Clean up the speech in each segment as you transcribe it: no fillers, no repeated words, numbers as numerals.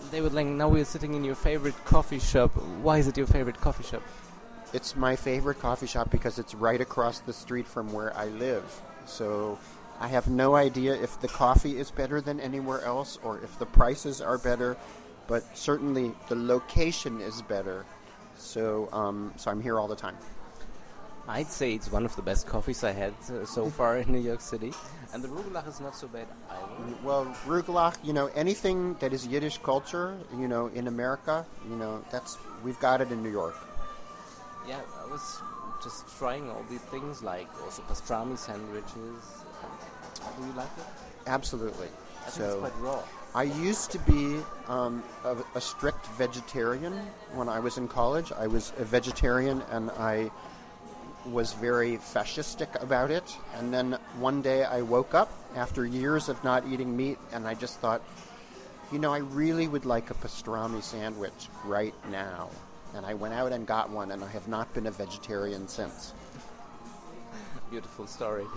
David Lang, now we're sitting in your favorite coffee shop. Why is it your favorite coffee shop? It's my favorite coffee shop because it's right across the street from where I live. So I have no idea if the coffee is better than anywhere else or if the prices are better, but certainly the location is better. So I'm here all the time. I'd say it's one of the best coffees I had so far in New York City. And the Rugelach is not so bad either. Well, Rugelach, anything that is Yiddish culture, in America, we've got it in New York. Yeah, I was just trying all these things like also pastrami sandwiches. Do you like it? Absolutely. I think it's quite raw. I used to be a strict vegetarian when I was in college. I was a vegetarian and I was very fascistic about it. And then one day I woke up after years of not eating meat and I just thought, I really would like a pastrami sandwich right now. And I went out and got one, and I have not been a vegetarian since. Beautiful story.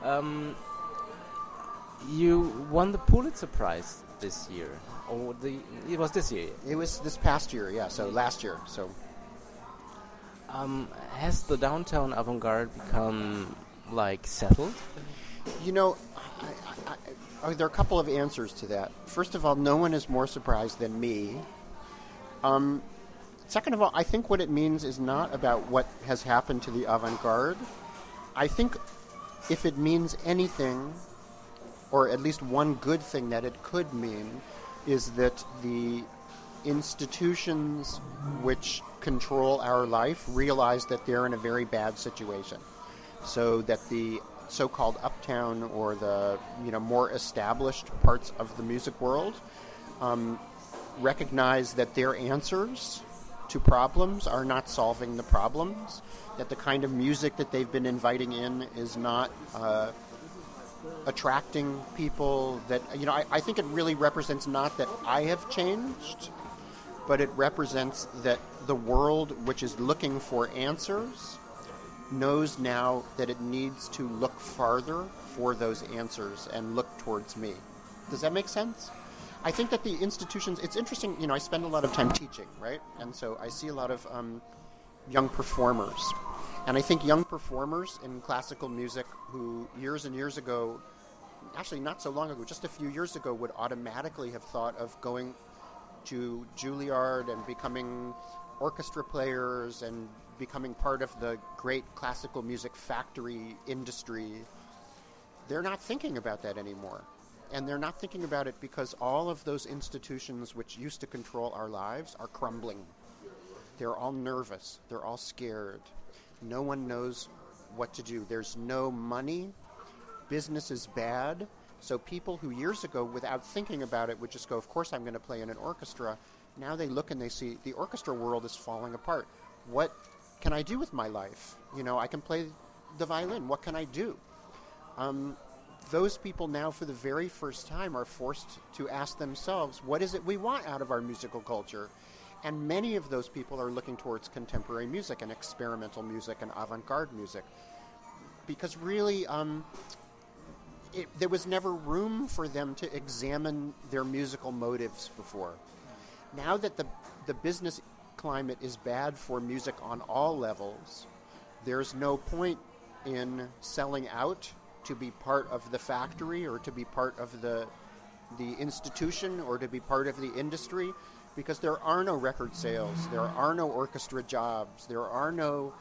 You won the Pulitzer Prize this year. It was this year? It was this past year, yeah, so last year. So, has the downtown avant-garde become, settled? There are a couple of answers to that. First of all, no one is more surprised than me. Second of all, I think what it means is not about what has happened to the avant-garde. I think if it means anything, or at least one good thing that it could mean, is that the institutions which control our life realize that they're in a very bad situation. So that the so-called uptown or the more established parts of the music world recognize that their answers to problems are not solving the problems, that the kind of music that they've been inviting in is not attracting people, that, I think it really represents not that I have changed, but it represents that the world which is looking for answers knows now that it needs to look farther for those answers and look towards me. Does that make sense? I think that the institutions, it's interesting, I spend a lot of time teaching, right? And so I see a lot of young performers. And I think young performers in classical music who years and years ago, actually not so long ago, just a few years ago, would automatically have thought of going to Juilliard and becoming orchestra players and becoming part of the great classical music factory industry. They're not thinking about that anymore. And they're not thinking about it because all of those institutions which used to control our lives are crumbling. They're all nervous. They're all scared. No one knows what to do. There's no money. Business is bad. So people who years ago, without thinking about it, would just go, of course I'm going to play in an orchestra. Now they look and they see the orchestra world is falling apart. What can I do with my life? I can play the violin. What can I do? Those people now, for the very first time, are forced to ask themselves, what is it we want out of our musical culture? And many of those people are looking towards contemporary music and experimental music and avant-garde music. Because really, there was never room for them to examine their musical motives before. Now that the business climate is bad for music on all levels, there's no point in selling out to be part of the factory or to be part of the institution or to be part of the industry, because there are no record sales, there are no orchestra jobs, there are no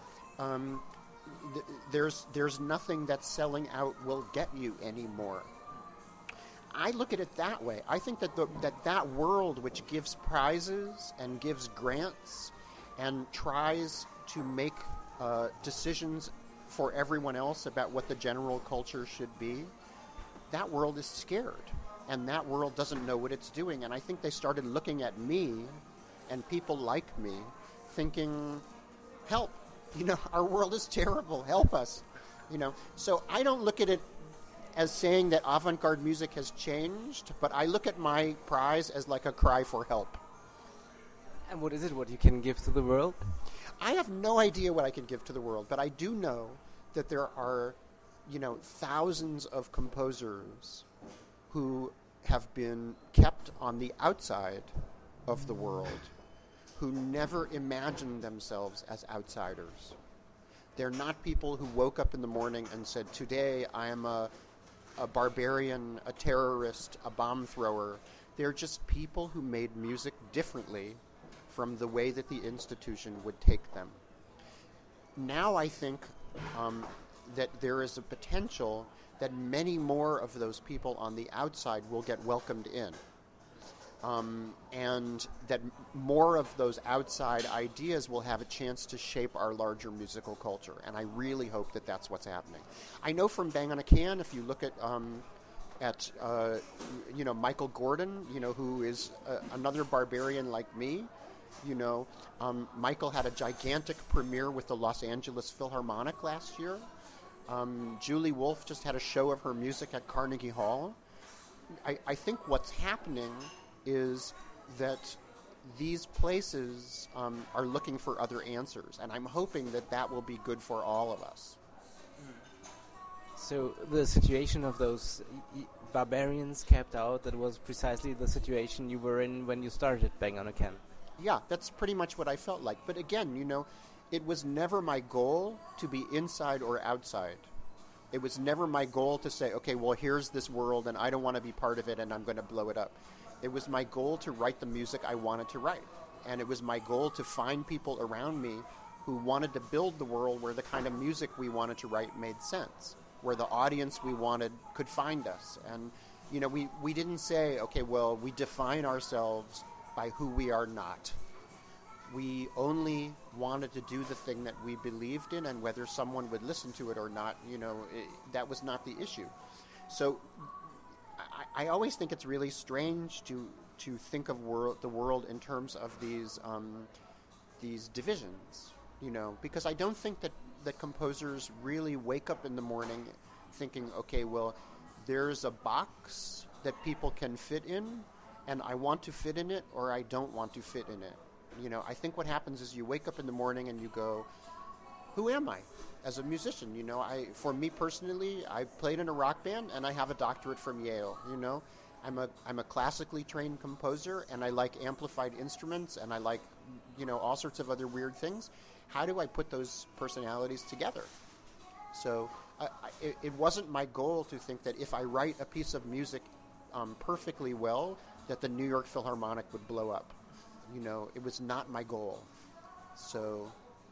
there's nothing that selling out will get you anymore. I look at it that way. I think that that world which gives prizes and gives grants and tries to make decisions for everyone else about what the general culture should be, that world is scared. And that world doesn't know what it's doing. And I think they started looking at me and people like me thinking, help, our world is terrible, help us. So I don't look at it as saying that avant-garde music has changed, but I look at my prize as like a cry for help. And what is it, what you can give to the world? I have no idea what I can give to the world, but I do know that there are, thousands of composers who have been kept on the outside of the world who never imagined themselves as outsiders. They're not people who woke up in the morning and said, today I am a barbarian, a terrorist, a bomb thrower. They're just people who made music differently from the way that the institution would take them. Now I think that there is a potential that many more of those people on the outside will get welcomed in. And that more of those outside ideas will have a chance to shape our larger musical culture. And I really hope that that's what's happening. I know from Bang on a Can, if you look at Michael Gordon, who is another barbarian like me, Michael had a gigantic premiere with the Los Angeles Philharmonic last year. Julie Wolfe just had a show of her music at Carnegie Hall. I think what's happening is that these places are looking for other answers, and I'm hoping that that will be good for all of us. So the situation of those barbarians kept out, that was precisely the situation you were in when you started Bang on a Can. Yeah, that's pretty much what I felt like. But again, it was never my goal to be inside or outside. It was never my goal to say, okay, well, here's this world, and I don't want to be part of it, and I'm going to blow it up. It was my goal to write the music I wanted to write. And it was my goal to find people around me who wanted to build the world where the kind of music we wanted to write made sense, where the audience we wanted could find us. And, we didn't say, okay, well, we define ourselves by who we are not. We only wanted to do the thing that we believed in, and whether someone would listen to it or not, that was not the issue. So I always think it's really strange to think of the world in terms of these divisions, because I don't think that composers really wake up in the morning thinking, okay, well, there's a box that people can fit in, and I want to fit in it or I don't want to fit in it. I think what happens is you wake up in the morning and you go, who am I as a musician? For me personally, I played in a rock band and I have a doctorate from Yale. I'm a classically trained composer, and I like amplified instruments, and I like, all sorts of other weird things. How do I put those personalities together? So it wasn't my goal to think that if I write a piece of music perfectly well, that the New York Philharmonic would blow up. It was not my goal. So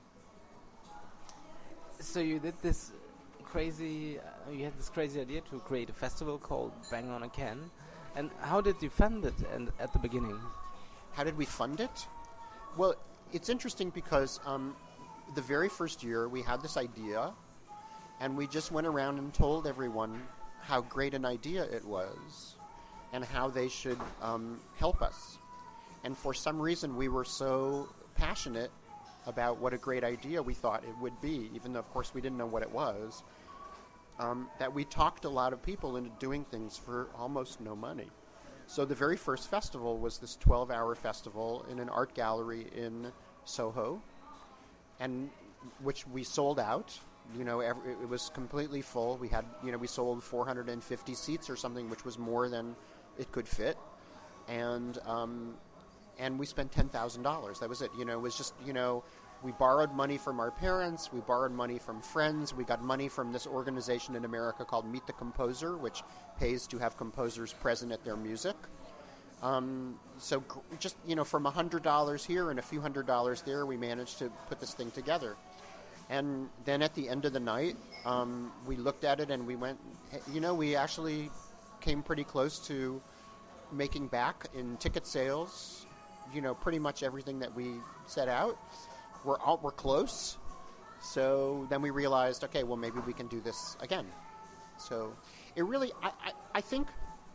you did this crazy, you had this crazy idea to create a festival called Bang on a Can. And how did you fund it at the beginning? How did we fund it? Well, it's interesting because the very first year we had this idea, and we just went around and told everyone how great an idea it was and how they should help us. And for some reason we were so passionate about what a great idea we thought it would be, even though, of course, we didn't know what it was, that we talked a lot of people into doing things for almost no money. So the very first festival was this 12-hour festival in an art gallery in Soho, and which we sold out. It was completely full. We had, we sold 450 seats or something, which was more than it could fit, and we spent $10,000. That was it. It was just, we borrowed money from our parents. We borrowed money from friends. We got money from this organization in America called Meet the Composer, which pays to have composers present at their music. So just, from $100 here and a few $100s there, we managed to put this thing together. And then at the end of the night, we looked at it and we went, we actually came pretty close to making back in ticket sales, pretty much everything that we set out. We're close. So then we realized, okay, well, maybe we can do this again. So it really, I think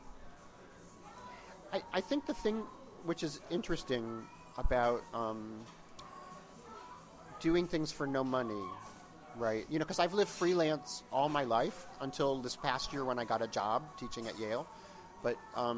the thing which is interesting about doing things for no money, right? Because I've lived freelance all my life until this past year when I got a job teaching at Yale. But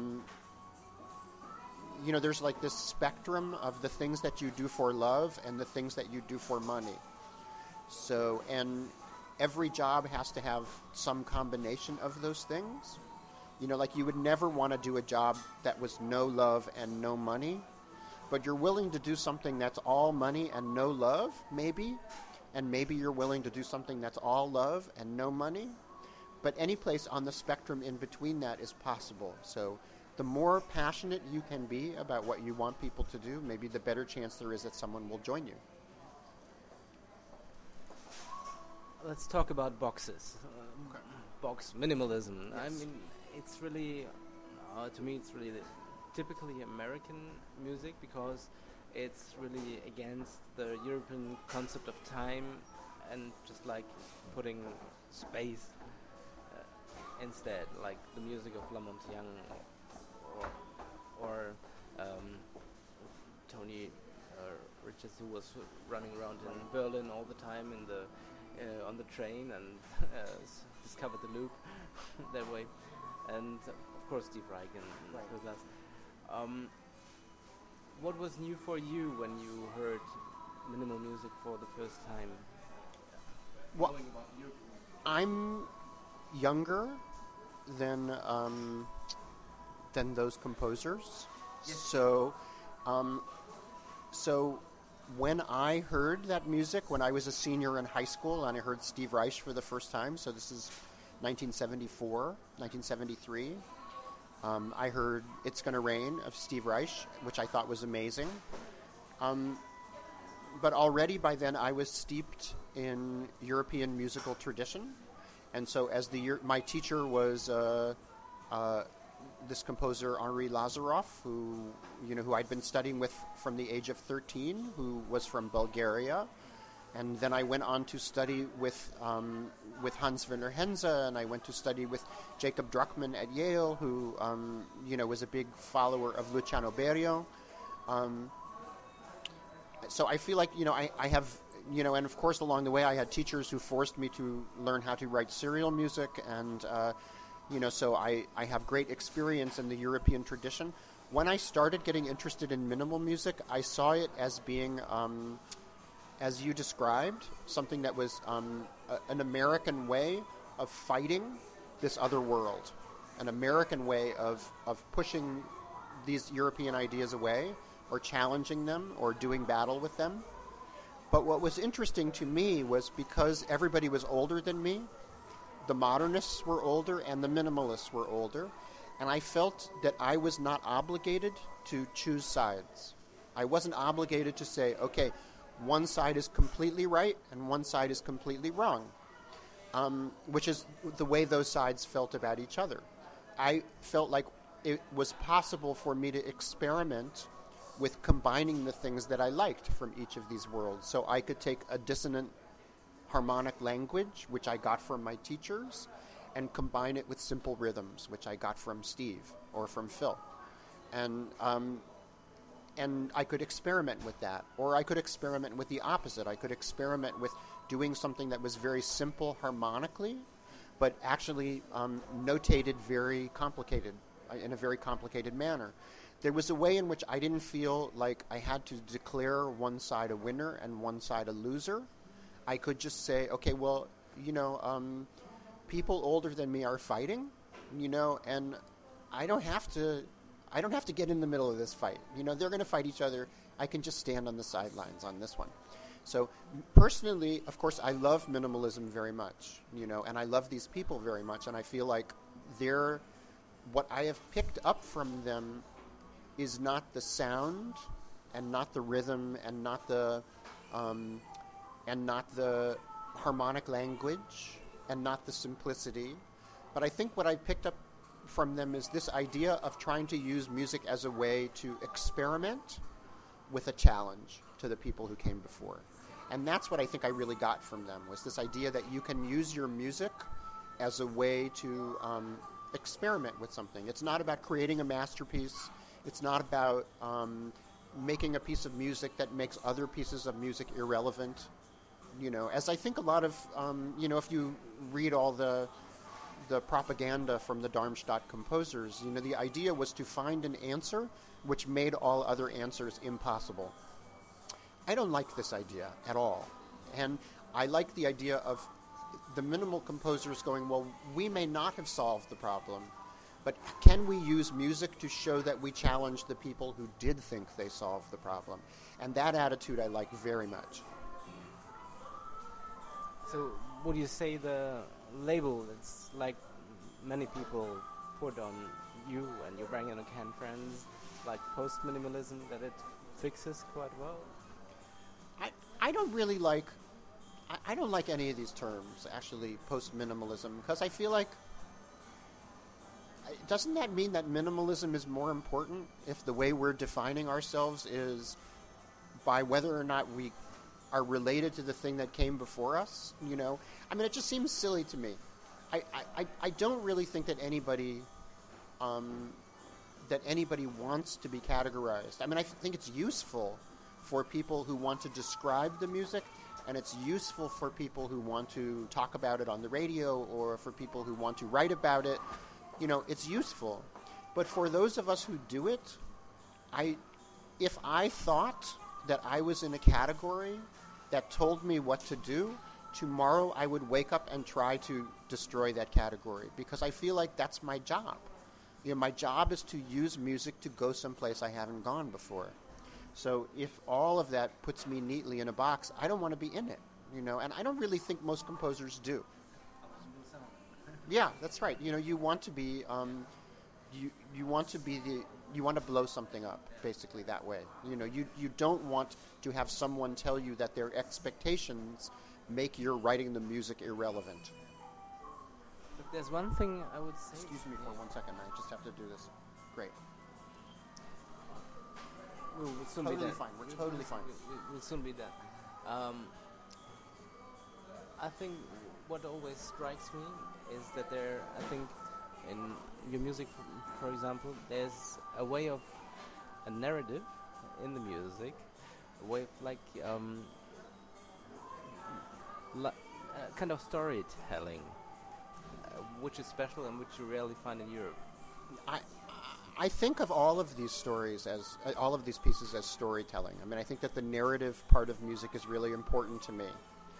there's like this spectrum of the things that you do for love and the things that you do for money. So, and every job has to have some combination of those things. Like you would never want to do a job that was no love and no money. but you're willing to do something that's all money and no love, maybe, and maybe you're willing to do something that's all love and no money, but any place on the spectrum in between that is possible. So the more passionate you can be about what you want people to do, maybe the better chance there is that someone will join you. Let's talk about boxes. Okay. Box minimalism. Yes. I mean, it's really, to me, it's really typically American music because it's really against the European concept of time and just like putting space instead, like the music of La Monte Young or Tony Richards, who was running around in Berlin all the time in the on the train and discovered the loop that way, and of course Steve Reich and Phil Glass. What was new for you when you heard minimal music for the first time? Well, I'm younger than those composers. Yes. So when I heard that music, when I was a senior in high school and I heard Steve Reich for the first time, so this is 1974, 1973, I heard It's Gonna Rain of Steve Reich, which I thought was amazing. But already by then I was steeped in European musical tradition. And so as my teacher was this composer Henri Lazaroff, who I'd been studying with from the age of 13, who was from Bulgaria, and then I went on to study with Hans Werner Henze, and I went to study with Jacob Druckmann at Yale, who was a big follower of Luciano Berio. So I feel like I have and of course along the way I had teachers who forced me to learn how to write serial music, and so I have great experience in the European tradition. When I started getting interested in minimal music, I saw it as being, as you described, something that was an American way of fighting this other world, an American way of pushing these European ideas away or challenging them or doing battle with them. But what was interesting to me was because everybody was older than me, the modernists were older and the minimalists were older, and I felt that I was not obligated to choose sides. I wasn't obligated to say, okay, one side is completely right and one side is completely wrong, which is the way those sides felt about each other. I felt like it was possible for me to experiment with combining the things that I liked from each of these worlds. So I could take a dissonant harmonic language, which I got from my teachers, and combine it with simple rhythms, which I got from Steve or from Phil. And I could experiment with that. Or I could experiment with the opposite. I could experiment with doing something that was very simple harmonically, but actually notated very complicated, in a very complicated manner. There was a way in which I didn't feel like I had to declare one side a winner and one side a loser. I could just say, okay, well, people older than me are fighting, and I don't have to get in the middle of this fight. They're going to fight each other. I can just stand on the sidelines on this one. So personally, of course, I love minimalism very much, and I love these people very much, and I feel like what I have picked up from them is not the sound and not the rhythm and not the harmonic language and not the simplicity. But I think what I picked up from them is this idea of trying to use music as a way to experiment with a challenge to the people who came before. And that's what I think I really got from them, was this idea that you can use your music as a way to experiment with something. It's not about creating a masterpiece. It's not about making a piece of music that makes other pieces of music irrelevant. As I think a lot of, if you read all the propaganda from the Darmstadt composers, the idea was to find an answer which made all other answers impossible. I don't like this idea at all. And I like the idea of the minimal composers going, well, we may not have solved the problem, But can we use music to show that we challenge the people who did think they solved the problem? And that attitude I like very much. So would you say the label that's like many people put on you and your Bang Can friends, like post-minimalism, that it fixes quite well? I don't really like... I don't like any of these terms, actually, post-minimalism, because I feel like... Doesn't that mean that minimalism is more important if the way we're defining ourselves is by whether or not we are related to the thing that came before us? You know, I mean, it just seems silly to me. I don't really think that anybody wants to be categorized. I mean, I think it's useful for people who want to describe the music, and it's useful for people who want to talk about it on the radio, or for people who want to write about it. You know, it's useful. But for those of us who do it, if I thought that I was in a category that told me what to do, tomorrow I would wake up and try to destroy that category, because I feel like that's my job. You know, my job is to use music to go someplace I haven't gone before. So if all of that puts me neatly in a box, I don't want to be in it, you know, and I don't really think most composers do. Yeah, that's right. You know, you want to be, you want to blow something up, basically, that way. You know, you don't want to have someone tell you that their expectations make your writing the music irrelevant. But there's one thing I would say... Excuse me for 1 second, I just have to do this. Great. We'll soon totally be done. Fine. We're totally fine. We'll soon be done. I think what always strikes me is that I think in your music, for example, there's a way of a narrative in the music, a way of kind of storytelling, which is special and which you rarely find in Europe. I think of all of these stories as all of these pieces as storytelling. I mean, I think that the narrative part of music is really important to me.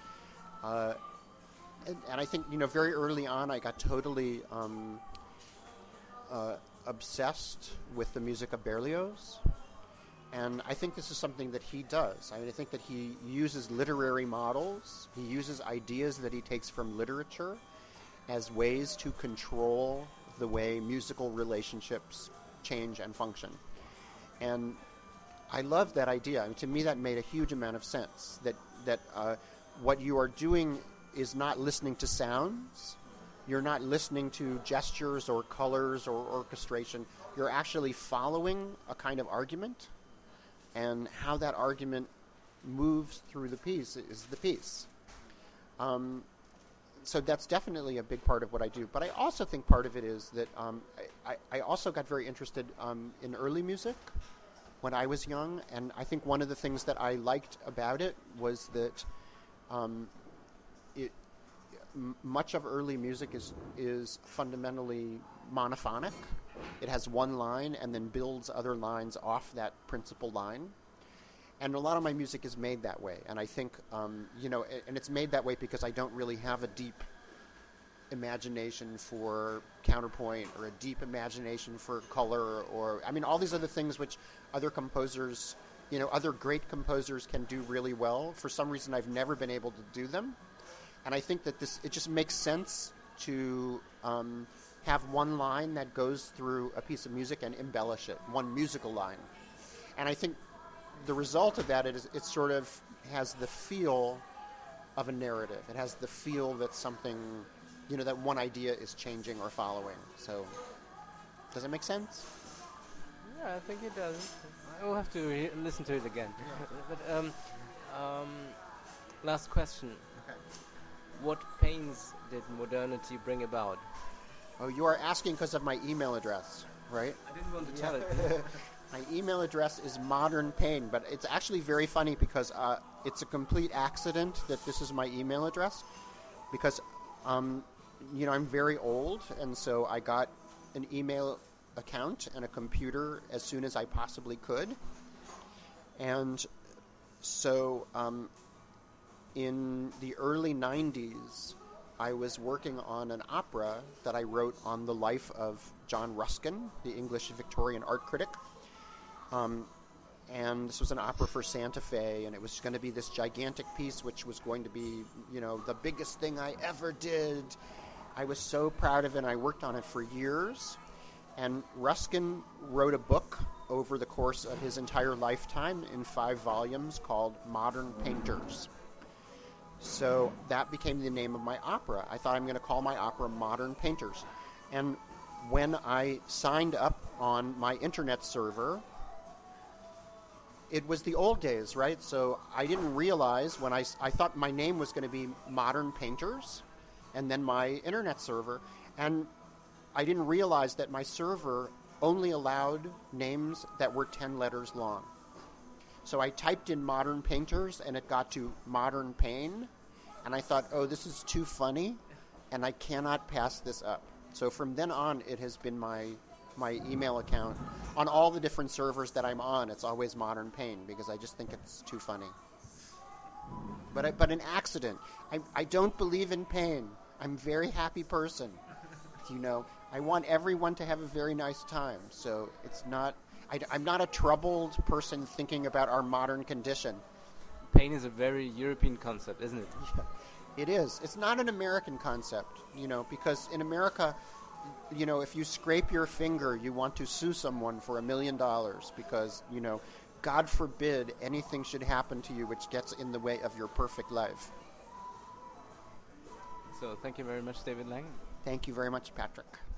And I think, you know, very early on I got totally obsessed with the music of Berlioz. And I think this is something that he does. I mean, I think that he uses literary models. He uses ideas that he takes from literature as ways to control the way musical relationships change and function. And I love that idea. I mean, to me, that made a huge amount of sense, that what you are doing is not listening to sounds. You're not listening to gestures or colors or orchestration. You're actually following a kind of argument, and how that argument moves through the piece is the piece. So that's definitely a big part of what I do. But I also think part of it is that I also got very interested in early music when I was young, and I think one of the things that I liked about it was that much of early music is fundamentally monophonic. It has one line and then builds other lines off that principal line. And a lot of my music is made that way. And I think, you know, and it's made that way because I don't really have a deep imagination for counterpoint or a deep imagination for color or, I mean, all these other things which other composers, you know, other great composers can do really well. For some reason, I've never been able to do them. And I think that it just makes sense to have one line that goes through a piece of music and embellish it, one musical line. And I think the result of that is it sort of has the feel of a narrative. It has the feel that something, you know, that one idea is changing or following. So, does that make sense? Yeah, I think it does. I will have to listen to it again. Yeah. But last question. Okay. What pains did modernity bring about? Oh, you are asking because of my email address, right? I didn't want to tell it. My email address is Modern Pain, but it's actually very funny because it's a complete accident that this is my email address. Because, you know, I'm very old, and so I got an email account and a computer as soon as I possibly could. And so in the early 90s, I was working on an opera that I wrote on the life of John Ruskin, the English Victorian art critic. And this was an opera for Santa Fe, and it was going to be this gigantic piece, which was going to be, the biggest thing I ever did. I was so proud of it, and I worked on it for years. And Ruskin wrote a book over the course of his entire lifetime in 5 volumes called Modern Painters. So that became the name of my opera. I thought I'm going to call my opera Modern Painters. And when I signed up on my internet server, it was the old days, right? So I didn't realize when I thought my name was going to be Modern Painters and then my internet server. And I didn't realize that my server only allowed names that were 10 letters long. So I typed in Modern Painters and it got to Modern Pain. And I thought, oh, this is too funny and I cannot pass this up. So from then on, it has been my email account. On all the different servers that I'm on, it's always Modern Pain because I just think it's too funny. But an accident. I don't believe in pain. I'm a very happy person. I want everyone to have a very nice time. So it's not. I'm not a troubled person thinking about our modern condition. Pain is a very European concept, isn't it? Yeah, it is. It's not an American concept, because in America, if you scrape your finger, you want to sue someone for $1 million because, God forbid anything should happen to you which gets in the way of your perfect life. So thank you very much, David Lang. Thank you very much, Patrick.